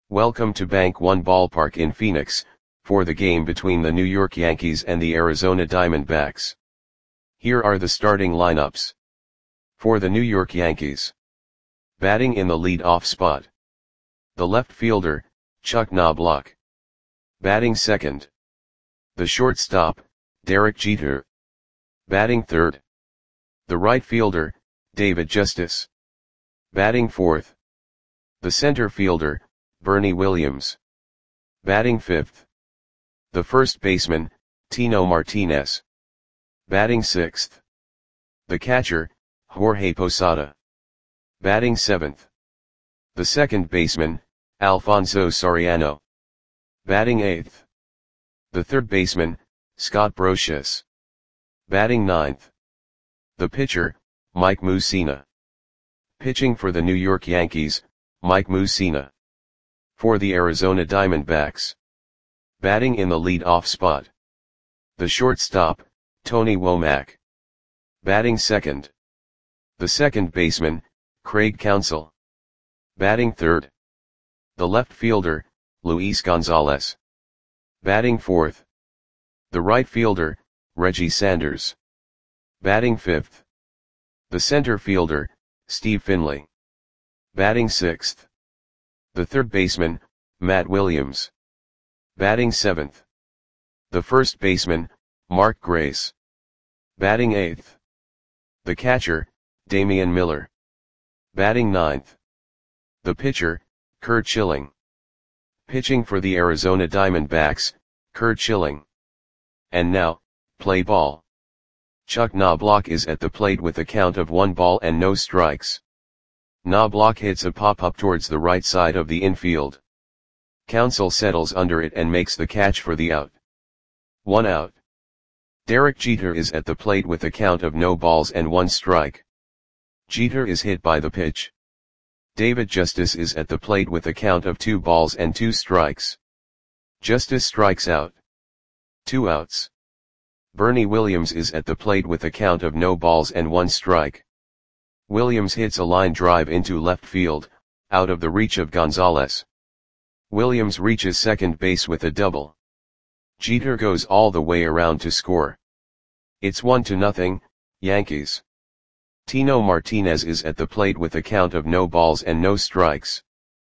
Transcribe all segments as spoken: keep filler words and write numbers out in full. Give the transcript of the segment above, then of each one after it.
Welcome to Bank One Ballpark in Phoenix, for the game between the New York Yankees and the Arizona Diamondbacks. Here are the starting lineups. For the New York Yankees. Batting in the lead-off spot. The left fielder, Chuck Knobloch. Batting second. The shortstop, Derek Jeter. Batting third. The right fielder, David Justice. Batting fourth. The center fielder, Bernie Williams. Batting fifth. The first baseman, Tino Martinez. Batting sixth. The catcher, Jorge Posada. Batting seventh. The second baseman, Alfonso Soriano. Batting eighth. The third baseman, Scott Brosius. Batting ninth. The pitcher, Mike Mussina. Pitching for the New York Yankees, Mike Mussina. For the Arizona Diamondbacks. Batting in the lead-off spot. The shortstop, Tony Womack. Batting second. The second baseman, Craig Counsell. Batting third. The left fielder, Luis Gonzalez. Batting fourth. The right fielder, Reggie Sanders. Batting fifth. The center fielder, Steve Finley. Batting sixth. The third baseman, Matt Williams. Batting seventh. The first baseman, Mark Grace. Batting eighth. The catcher, Damian Miller. Batting ninth. The pitcher, Curt Schilling. Pitching for the Arizona Diamondbacks, Curt Schilling. And now, play ball. Chuck Knobloch is at the plate with a count of one ball and no strikes. Knobloch hits a pop-up towards the right side of the infield. Counsell settles under it and makes the catch for the out. One out. Derek Jeter is at the plate with a count of no balls and one strike. Jeter is hit by the pitch. David Justice is at the plate with a count of two balls and two strikes. Justice strikes out. Two outs. Bernie Williams is at the plate with a count of no balls and one strike. Williams hits a line drive into left field, out of the reach of Gonzalez. Williams reaches second base with a double. Jeter goes all the way around to score. It's one to nothing, Yankees. Tino Martinez is at the plate with a count of no balls and no strikes.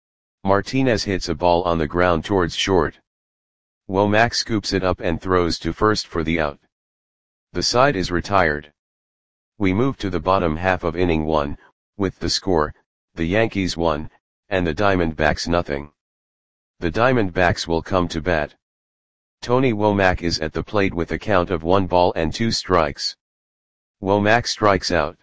Martinez hits a ball on the ground towards short. Womack scoops it up and throws to first for the out. The side is retired. We move to the bottom half of inning one, with the score, the Yankees one, and the Diamondbacks nothing. The Diamondbacks will come to bat. Tony Womack is at the plate with a count of one ball and two strikes. Womack strikes out.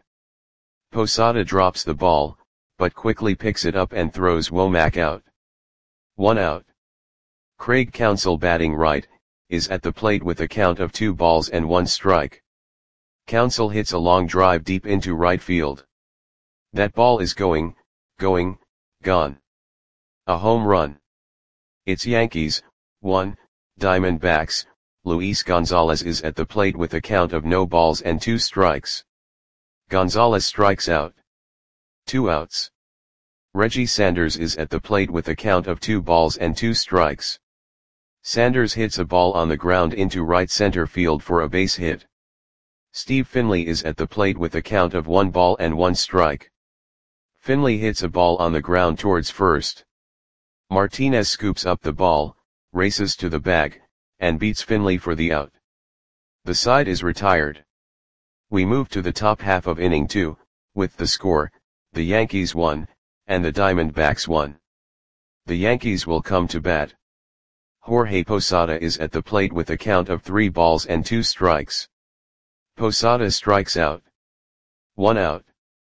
Posada drops the ball, but quickly picks it up and throws Womack out. One out. Craig Counsell, batting right, is at the plate with a count of two balls and one strike. Counsell hits a long drive deep into right field. That ball is going, going, gone. A home run. It's Yankees, one, Diamondbacks. Luis Gonzalez is at the plate with a count of no balls and two strikes. Gonzalez strikes out. Two outs. Reggie Sanders is at the plate with a count of two balls and two strikes. Sanders hits a ball on the ground into right center field for a base hit. Steve Finley is at the plate with a count of one ball and one strike. Finley hits a ball on the ground towards first. Martinez scoops up the ball, races to the bag, and beats Finley for the out. The side is retired. We move to the top half of inning two, with the score, the Yankees one, and the Diamondbacks one. The Yankees will come to bat. Jorge Posada is at the plate with a count of three balls and two strikes. Posada strikes out. One out.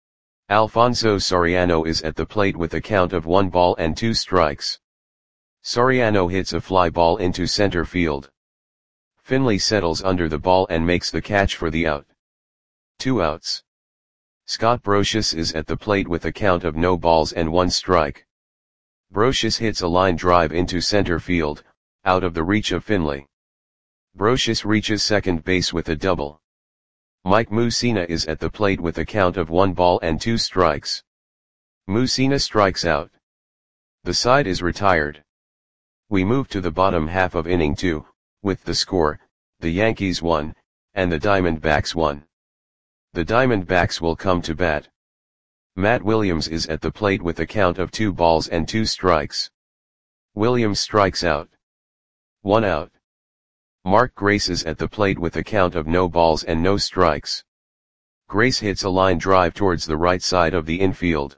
Alfonso Soriano is at the plate with a count of one ball and two strikes. Soriano hits a fly ball into center field. Finley settles under the ball and makes the catch for the out. Two outs. Scott Brosius is at the plate with a count of no balls and one strike. Brosius hits a line drive into center field, out of the reach of Finley. Brosius reaches second base with a double. Mike Mussina is at the plate with a count of one ball and two strikes. Mussina strikes out. The side is retired. We move to the bottom half of inning two, with the score, the Yankees one, and the Diamondbacks one. The Diamondbacks will come to bat. Matt Williams is at the plate with a count of two balls and two strikes. Williams strikes out. One out. Mark Grace is at the plate with a count of no balls and no strikes. Grace hits a line drive towards the right side of the infield.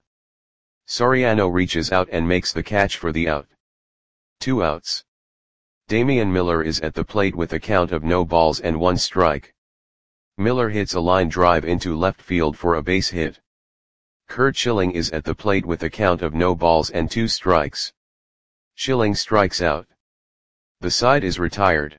Soriano reaches out and makes the catch for the out. Two outs. Damian Miller is at the plate with a count of no balls and one strike. Miller hits a line drive into left field for a base hit. Curt Schilling is at the plate with a count of no balls and two strikes. Schilling strikes out. The side is retired.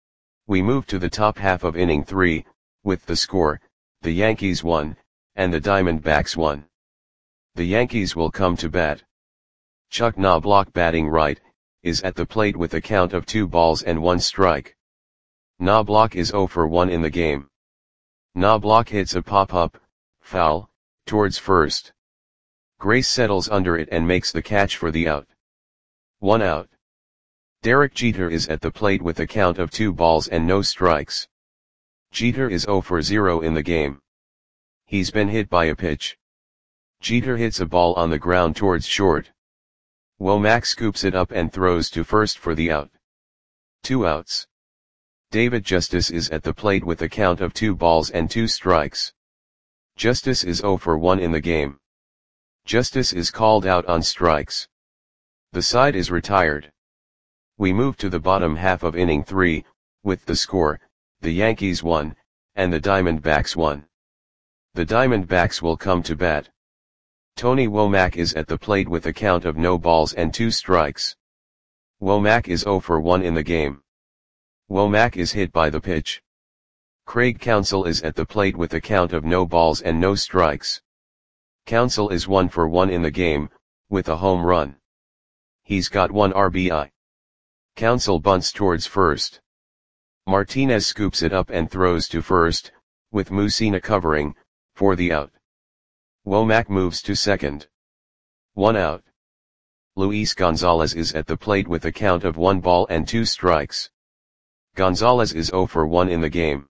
We move to the top half of inning three, with the score, the Yankees one, and the Diamondbacks one. The Yankees will come to bat. Chuck Knobloch, batting right, is at the plate with a count of two balls and one strike. Knobloch is zero for one in the game. Knobloch hits a pop-up, foul, towards first. Grace settles under it and makes the catch for the out. One out. Derek Jeter is at the plate with a count of two balls and no strikes. Jeter is zero for zero in the game. He's been hit by a pitch. Jeter hits a ball on the ground towards short. Womack scoops it up and throws to first for the out. Two outs. David Justice is at the plate with a count of two balls and two strikes. Justice is zero for one in the game. Justice is called out on strikes. The side is retired. We move to the bottom half of inning three, with the score, the Yankees one, and the Diamondbacks one. The Diamondbacks will come to bat. Tony Womack is at the plate with a count of no balls and two strikes. Womack is zero for one in the game. Womack is hit by the pitch. Craig Counsell is at the plate with a count of no balls and no strikes. Counsell is one for one in the game, with a home run. He's got one R B I. Counsell bunts towards first. Martinez scoops it up and throws to first, with Mussina covering, for the out. Womack moves to second. One out. Luis Gonzalez is at the plate with a count of one ball and two strikes. Gonzalez is zero for one in the game.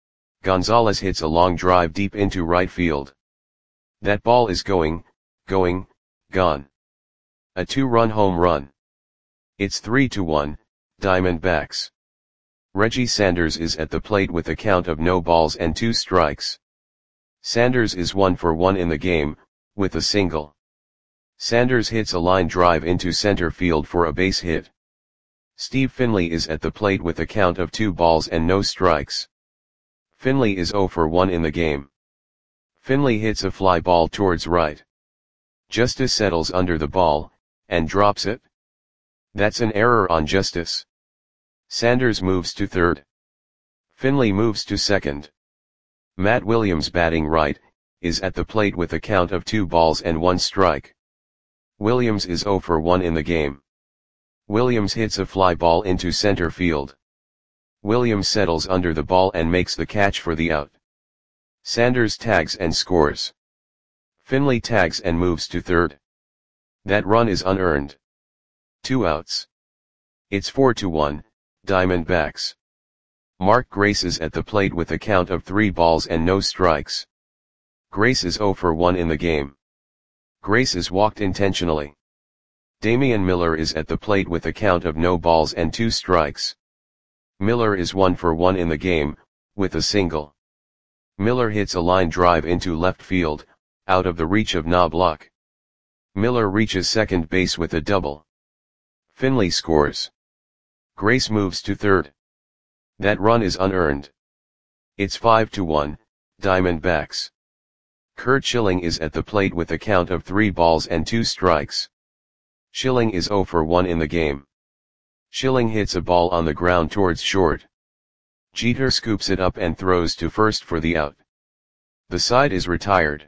Gonzalez hits a long drive deep into right field. That ball is going, going, gone. A two-run home run. It's three to one, Diamondbacks. Reggie Sanders is at the plate with a count of no balls and two strikes. Sanders is one for one in the game, with a single. Sanders hits a line drive into center field for a base hit. Steve Finley is at the plate with a count of two balls and no strikes. Finley is zero for one in the game. Finley hits a fly ball towards right. Justice settles under the ball, and drops it. That's an error on Justice. Sanders moves to third. Finley moves to second. Matt Williams, batting right, is at the plate with a count of two balls and one strike. Williams is zero for one in the game. Williams hits a fly ball into center field. Williams settles under the ball and makes the catch for the out. Sanders tags and scores. Finley tags and moves to third. That run is unearned. Two outs. It's four to one, Diamondbacks. Mark Grace is at the plate with a count of three balls and no strikes. Grace is zero for one in the game. Grace is walked intentionally. Damian Miller is at the plate with a count of no balls and two strikes. Miller is one for one in the game, with a single. Miller hits a line drive into left field, out of the reach of Knobloch. Miller reaches second base with a double. Finley scores. Grace moves to third. That run is unearned. It's five to one, Diamondbacks. Curt Schilling is at the plate with a count of three balls and two strikes. Schilling is zero for one in the game. Schilling hits a ball on the ground towards short. Jeter scoops it up and throws to first for the out. The side is retired.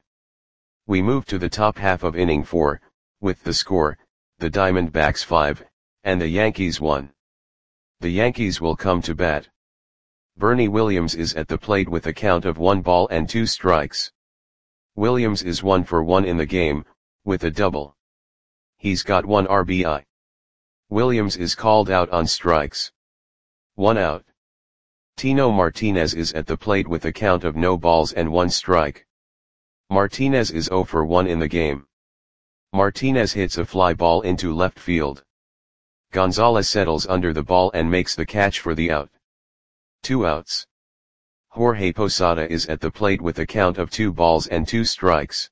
We move to the top half of inning four, with the score, the Diamondbacks five, and the Yankees one. The Yankees will come to bat. Bernie Williams is at the plate with a count of one ball and two strikes. Williams is one for one in the game, with a double. He's got one R B I. Williams is called out on strikes. One out. Tino Martinez is at the plate with a count of no balls and one strike. Martinez is zero for one in the game. Martinez hits a fly ball into left field. Gonzalez settles under the ball and makes the catch for the out. Two outs. Jorge Posada is at the plate with a count of two balls and two strikes.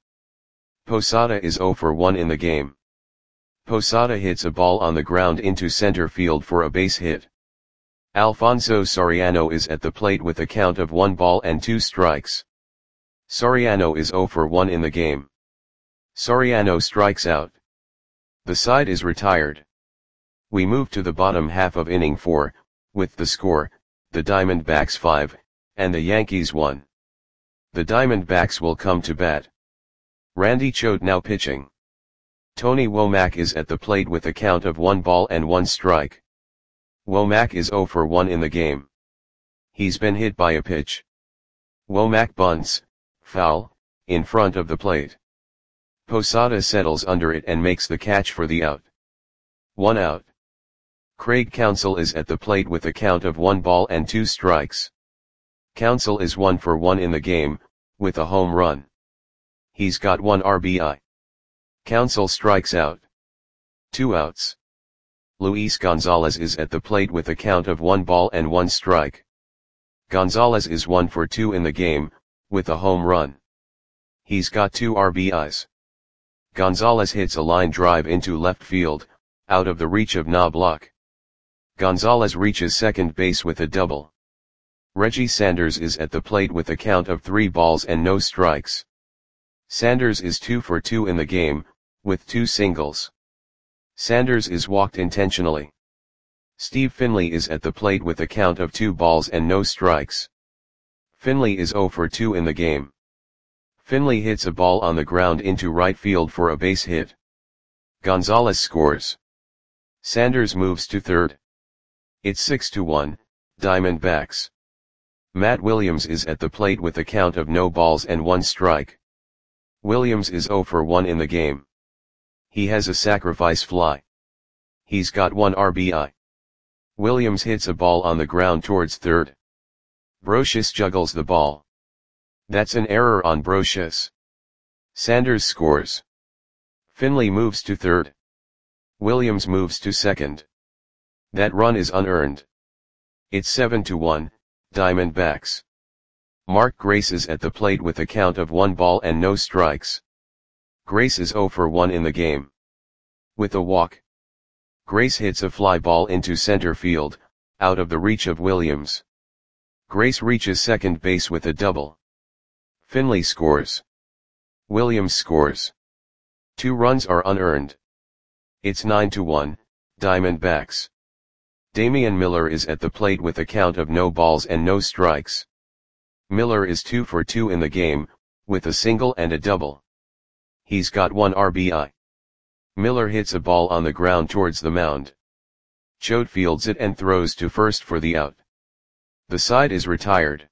Posada is zero for one in the game. Posada hits a ball on the ground into center field for a base hit. Alfonso Soriano is at the plate with a count of one ball and two strikes. Soriano is zero for one in the game. Soriano strikes out. The side is retired. We move to the bottom half of inning four, with the score, the Diamondbacks five, and the Yankees one. The Diamondbacks will come to bat. Randy Choate now pitching. Tony Womack is at the plate with a count of one ball and one strike. Womack is zero for one in the game. He's been hit by a pitch. Womack bunts, foul, in front of the plate. Posada settles under it and makes the catch for the out. One out. Craig Counsell is at the plate with a count of one ball and two strikes. Counsell is one for one in the game, with a home run. He's got one R B I. Counsell strikes out. Two outs. Luis Gonzalez is at the plate with a count of one ball and one strike. Gonzalez is one for two in the game, with a home run. He's got two R B Is. Gonzalez hits a line drive into left field, out of the reach of Knobloch. Gonzalez reaches second base with a double. Reggie Sanders is at the plate with a count of three balls and no strikes. Sanders is two for two in the game, with two singles. Sanders is walked intentionally. Steve Finley is at the plate with a count of two balls and no strikes. Finley is zero for two in the game. Finley hits a ball on the ground into right field for a base hit. Gonzalez scores. Sanders moves to third. It's six to one, Diamondbacks. Matt Williams is at the plate with a count of no balls and one strike. Williams is zero for one in the game. He has a sacrifice fly. He's got one R B I. Williams hits a ball on the ground towards third. Brocious juggles the ball. That's an error on Brocious. Sanders scores. Finley moves to third. Williams moves to second. That run is unearned. It's seven to one, Diamondbacks. Mark Grace is at the plate with a count of one ball and no strikes. Grace is zero for one in the game. With a walk. Grace hits a fly ball into center field, out of the reach of Williams. Grace reaches second base with a double. Finley scores. Williams scores. Two runs are unearned. It's nine to one, Diamondbacks. Damian Miller is at the plate with a count of no balls and no strikes. Miller is two for two in the game, with a single and a double. He's got one R B I. Miller hits a ball on the ground towards the mound. Choate fields it and throws to first for the out. The side is retired.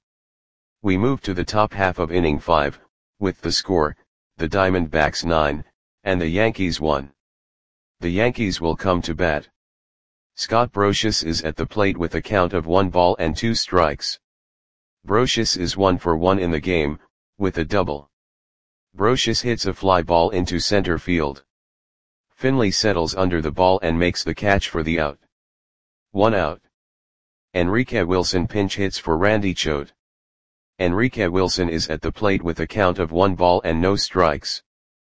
We move to the top half of inning five, with the score, the Diamondbacks nine, and the Yankees one. The Yankees will come to bat. Scott Brocious is at the plate with a count of one ball and two strikes. Brocious is one for one in the game, with a double. Brocious hits a fly ball into center field. Finley settles under the ball and makes the catch for the out. One out. Enrique Wilson pinch hits for Randy Choate. Enrique Wilson is at the plate with a count of one ball and no strikes.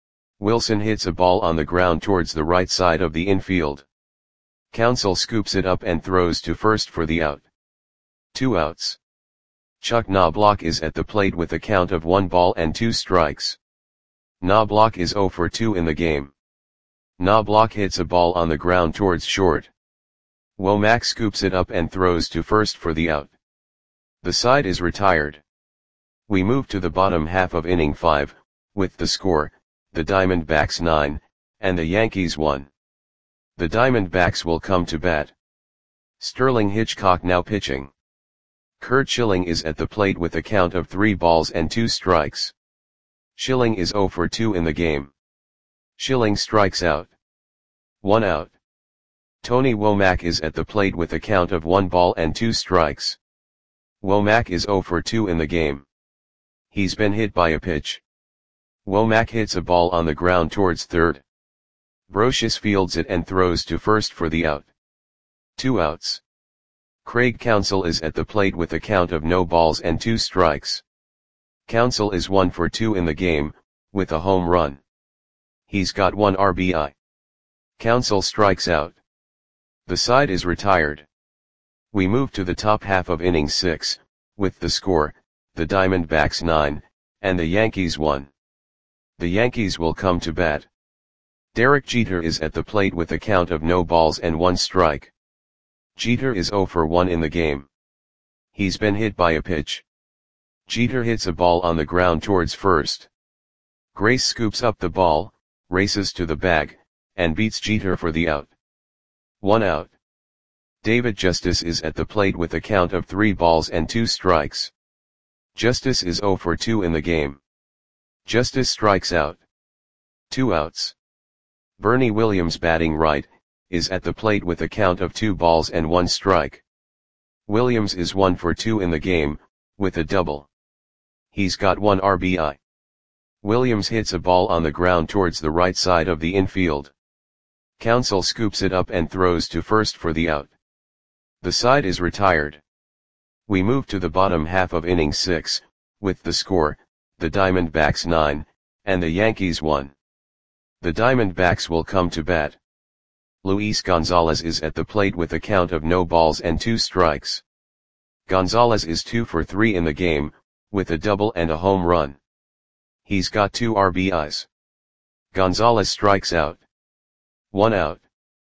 Wilson hits a ball on the ground towards the right side of the infield. Counsell scoops it up and throws to first for the out. Two outs. Chuck Knobloch is at the plate with a count of one ball and two strikes. Knobloch is zero for two in the game. Knobloch hits a ball on the ground towards short. Womack scoops it up and throws to first for the out. The side is retired. We move to the bottom half of inning five, with the score, the Diamondbacks nine, and the Yankees one. The Diamondbacks will come to bat. Sterling Hitchcock now pitching. Curt Schilling is at the plate with a count of three balls and two strikes. Schilling is zero for two in the game. Schilling strikes out. One out. Tony Womack is at the plate with a count of one ball and two strikes. Womack is oh for two in the game. He's been hit by a pitch. Womack hits a ball on the ground towards third. Brocious fields it and throws to first for the out. Two outs. Craig Counsell is at the plate with a count of no balls and two strikes. Counsell is one for two in the game, with a home run. He's got one R B I. Counsell strikes out. The side is retired. We move to the top half of inning six, with the score, the Diamondbacks nine, and the Yankees one. The Yankees will come to bat. Derek Jeter is at the plate with a count of no balls and one strike. Jeter is oh for one in the game. He's been hit by a pitch. Jeter hits a ball on the ground towards first. Grace scoops up the ball, races to the bag, and beats Jeter for the out. One out. David Justice is at the plate with a count of three balls and two strikes. Justice is oh for two in the game. Justice strikes out. Two outs. Bernie Williams, batting right, is at the plate with a count of two balls and one strike. Williams is one for two in the game, with a double. He's got one R B I. Williams hits a ball on the ground towards the right side of the infield. Counsell scoops it up and throws to first for the out. The side is retired. We move to the bottom half of inning six, with the score, the Diamondbacks nine, and the Yankees one. The Diamondbacks will come to bat. Luis Gonzalez is at the plate with a count of no balls and two strikes. Gonzalez is two for three in the game, with a double and a home run. He's got two R B Is. Gonzalez strikes out. One out.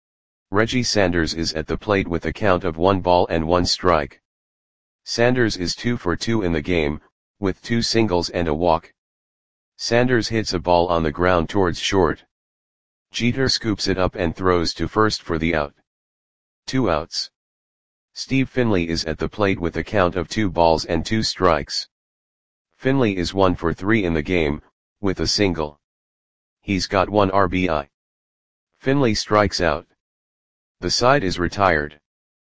Reggie Sanders is at the plate with a count of one ball and one strike. Sanders is two for two in the game, with two singles and a walk. Sanders hits a ball on the ground towards short. Jeter scoops it up and throws to first for the out. Two outs. Steve Finley is at the plate with a count of two balls and two strikes. Finley is one for three in the game, with a single. He's got one R B I. Finley strikes out. The side is retired.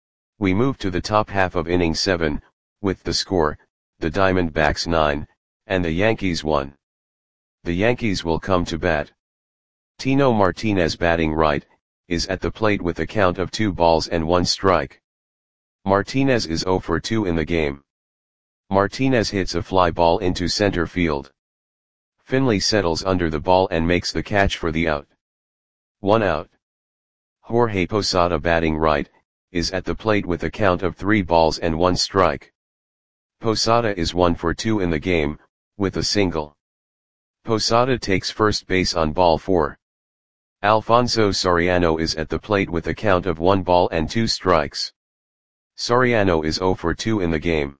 We move to the top half of inning seven, with the score, the Diamondbacks nine, and the Yankees one. The Yankees will come to bat. Tino Martinez, batting right, is at the plate with a count of two balls and one strike. Martinez is oh for two in the game. Martinez hits a fly ball into center field. Finley settles under the ball and makes the catch for the out. One out. Jorge Posada, batting right, is at the plate with a count of three balls and one strike. Posada is one for two in the game, with a single. Posada takes first base on ball four. Alfonso Soriano is at the plate with a count of one ball and two strikes. Soriano is oh for two in the game.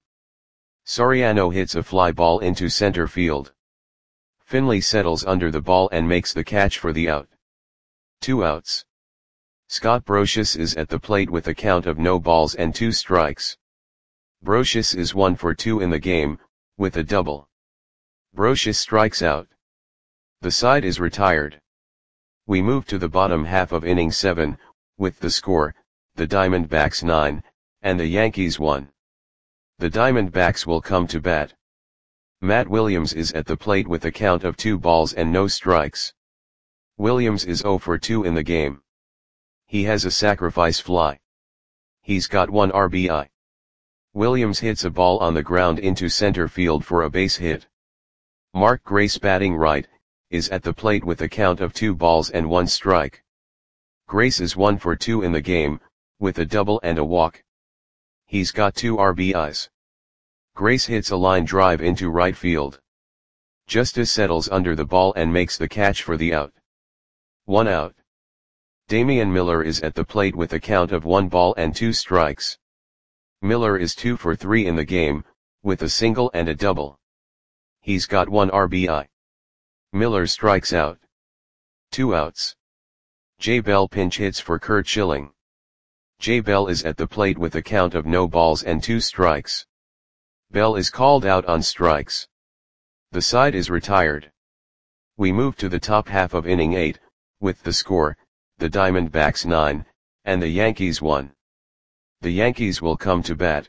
Soriano hits a fly ball into center field. Finley settles under the ball and makes the catch for the out. Two outs. Scott Brocious is at the plate with a count of no balls and two strikes. Brocious is one for two in the game, with a double. Brocious strikes out. The side is retired. We move to the bottom half of inning seven, with the score, the Diamondbacks nine, and the Yankees one. The Diamondbacks will come to bat. Matt Williams is at the plate with a count of two balls and no strikes. Williams is oh for two in the game. He has a sacrifice fly. He's got one R B I. Williams hits a ball on the ground into center field for a base hit. Mark Grace, batting right, is at the plate with a count of two balls and one strike. Grace is one for two in the game, with a double and a walk. He's got two R B Is. Grace hits a line drive into right field. Justice settles under the ball and makes the catch for the out. One out. Damian Miller is at the plate with a count of one ball and two strikes. Miller is two for three in the game, with a single and a double. He's got one R B I. Miller strikes out. Two outs. Jay Bell pinch hits for Curt Schilling. Jay Bell is at the plate with a count of no balls and two strikes. Bell is called out on strikes. The side is retired. We move to the top half of inning eight, with the score, the Diamondbacks nine, and the Yankees one. The Yankees will come to bat.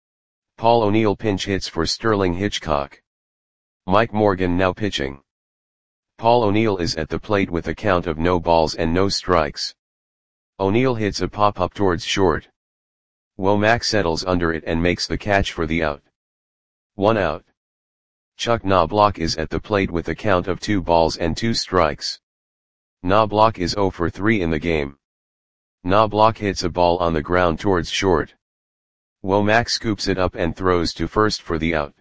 Paul O'Neill pinch hits for Sterling Hitchcock. Mike Morgan now pitching. Paul O'Neill is at the plate with a count of no balls and no strikes. O'Neill hits a pop-up towards short. Womack settles under it and makes the catch for the out. One out. Chuck Knobloch is at the plate with a count of two balls and two strikes. Knobloch is zero for three in the game. Knobloch hits a ball on the ground towards short. Womack scoops it up and throws to first for the out.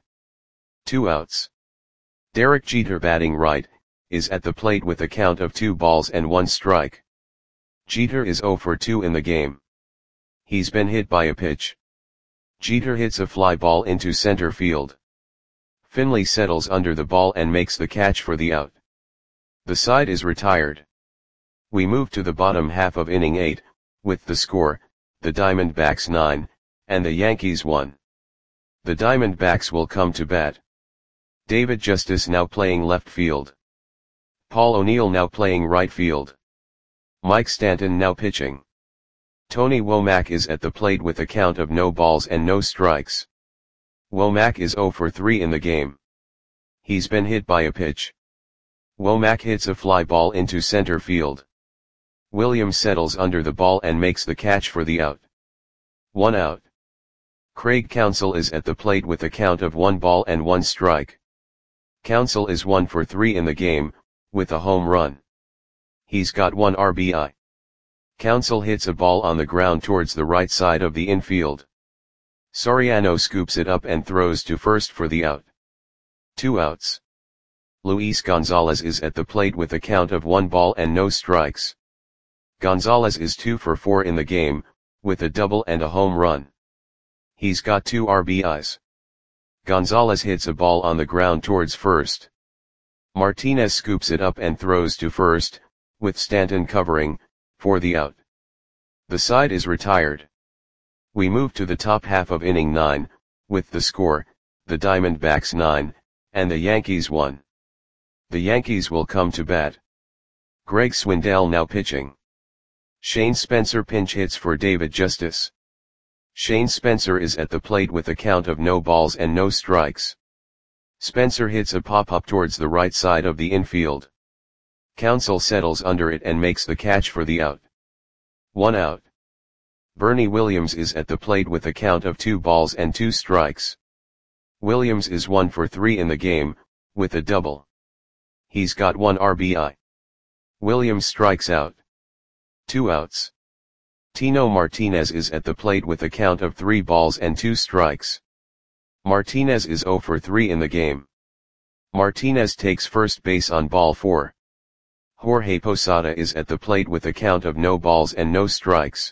Two outs. Derek Jeter, batting right, is at the plate with a count of two balls and one strike. Jeter is zero for two in the game. He's been hit by a pitch. Jeter hits a fly ball into center field. Finley settles under the ball and makes the catch for the out. The side is retired. We move to the bottom half of inning eight, with the score, the Diamondbacks nine, and the Yankees one. The Diamondbacks will come to bat. David Justice now playing left field. Paul O'Neill now playing right field. Mike Stanton now pitching. Tony Womack is at the plate with a count of no balls and no strikes. Womack is zero for three in the game. He's been hit by a pitch. Womack hits a fly ball into center field. Williams settles under the ball and makes the catch for the out. One out. Craig Counsell is at the plate with a count of one ball and one strike. Counsell is one for three in the game, with a home run. He's got one R B I. Counsell hits a ball on the ground towards the right side of the infield. Soriano scoops it up and throws to first for the out. Two outs. Luis Gonzalez is at the plate with a count of one ball and no strikes. Gonzalez is two for four in the game, with a double and a home run. He's got two R B Is. Gonzalez hits a ball on the ground towards first. Martinez scoops it up and throws to first, with Stanton covering, for the out. The side is retired. We move to the top half of inning nine, with the score, the Diamondbacks nine, and the Yankees one. The Yankees will come to bat. Greg Swindell now pitching. Shane Spencer pinch hits for David Justice. Shane Spencer is at the plate with a count of no balls and no strikes. Spencer hits a pop-up towards the right side of the infield. Counsell settles under it and makes the catch for the out. One out. Bernie Williams is at the plate with a count of two balls and two strikes. Williams is one for three in the game, with a double. He's got one R B I. Williams strikes out. Two outs. Tino Martinez is at the plate with a count of three balls and two strikes. Martinez is zero for three in the game. Martinez takes first base on ball four. Jorge Posada is at the plate with a count of no balls and no strikes.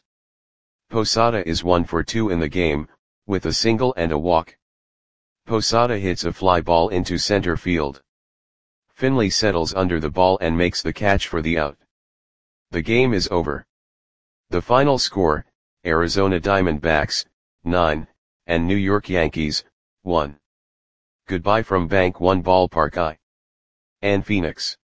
Posada is one for two in the game, with a single and a walk. Posada hits a fly ball into center field. Finley settles under the ball and makes the catch for the out. The game is over. The final score, Arizona Diamondbacks, nine, and New York Yankees, one. Goodbye from Bank One Ballpark I. and Phoenix.